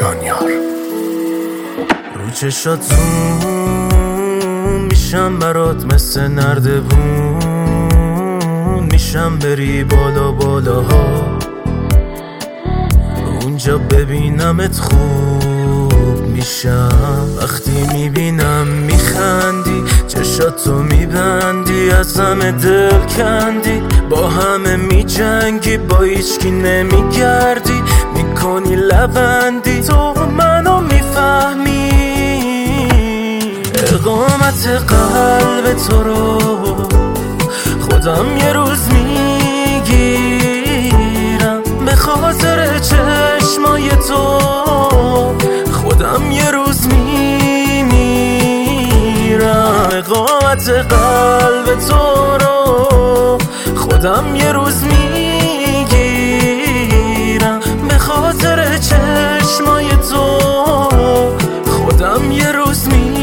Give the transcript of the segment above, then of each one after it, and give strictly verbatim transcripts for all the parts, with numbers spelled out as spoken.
دانیار. رو چشاتون میشم برات مثل نردبون، میشم بری بالا بالاها، اونجا ببینمت خوب میشم. وقتی میبینم میخندی، چشاتو میبندی، از همه دل کندی، با همه میجنگی، با هیچکی نمیگردی، میکنی لبندی، تو منو میفهمی. اقامت قلب تو رو خودم یه روز میگیرم، به خاطر چشمای تو خودم یه روز میمیرم. اقامت قلب تو رو خودم یه روز میگیرم، به خاطر چشمای تو خودم یه روز میمیرم.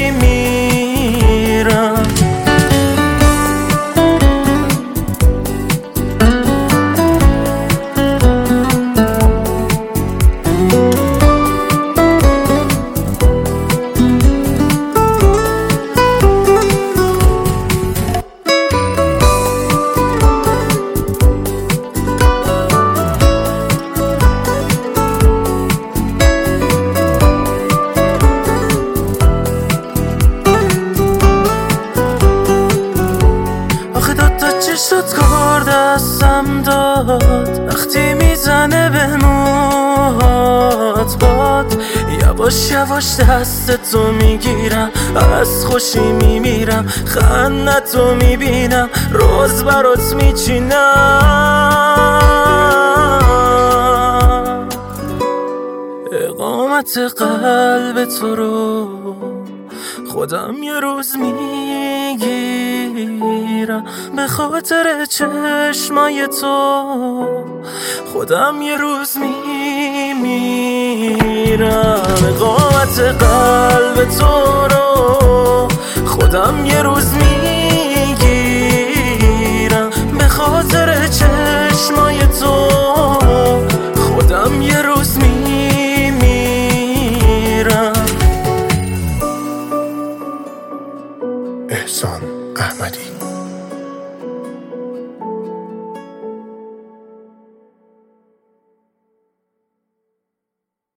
چشت کار دستم داد، وقتی میزنه به موهات باد، یواش یواش دست تو میگیرم، از خوشی میمیرم، خندت تو میبینم، روز برات میچینم. اقامت قلب تو رو خودم یه روز میگیرم، به خاطر چشمای تو خودم یه روز میمیرم. اقامت قلب تو رو خودم یه روز